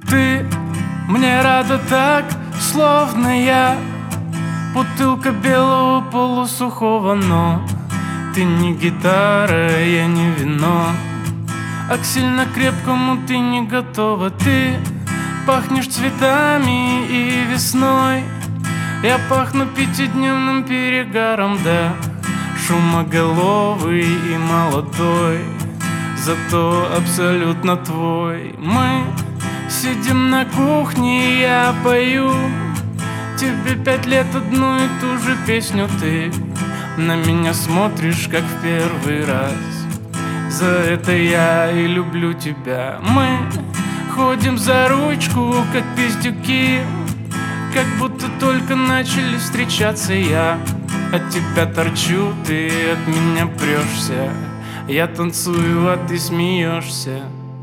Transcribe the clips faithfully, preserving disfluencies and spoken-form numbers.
Ты мне рада так, словно я бутылка белого полусухого, но ты не гитара, я не вино, а к сильно крепкому ты не готова. Ты пахнешь цветами и весной, я пахну пятидневным перегаром, да, шумоголовый и молодой, зато абсолютно твой. Мы сидим на кухне, я пою тебе пять лет одну и ту же песню. Ты на меня смотришь, как в первый раз, за это я и люблю тебя. Мы ходим за ручку, как пиздюки, как будто только начали встречаться. Я от тебя торчу, ты от меня прешься, я танцую, а ты смеешься.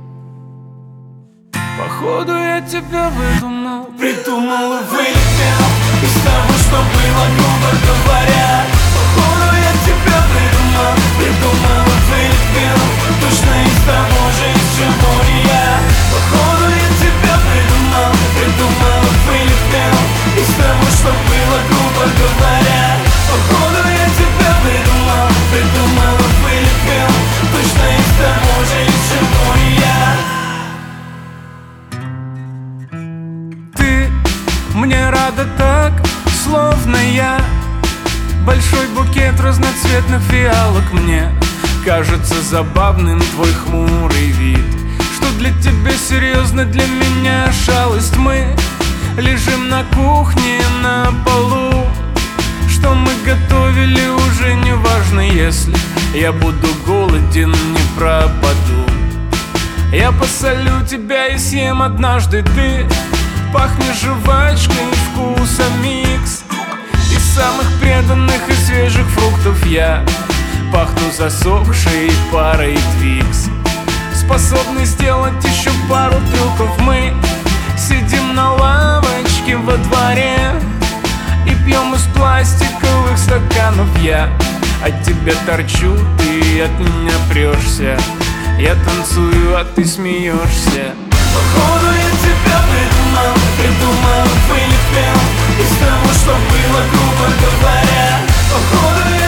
Походу я тебя выдумал, придумал и вылетел из того, что было, грубо говоря. Походу я тебя придумал, придумал и вылетел точно из того же, из чего и я. Походу я тебя придумал, придумал и вылетел из того, что было, грубо говоря. Походу я тебя придумал, придумал и вылетел точно из того же, из чего и я. Мне рада так, словно я большой букет разноцветных фиалок. Мне кажется забавным твой хмурый вид, что для тебя серьезно, для меня шалость. Мы лежим на кухне на полу, что мы готовили уже не важно. Если я буду голоден, не пропаду, я посолю тебя и съем однажды. Ты пахнешь жвачкой, вкуса микс из самых преданных и свежих фруктов. Я пахну засохшей парой твикс, способный сделать еще пару трюков. Мы сидим на лавочке во дворе и пьем из пластиковых стаканов. Я от тебя торчу, ты от меня прешься, я танцую, а ты смеешься. Походу я тебя придумал, придумал и вылетел из того, что было, грубо говоря. Походу я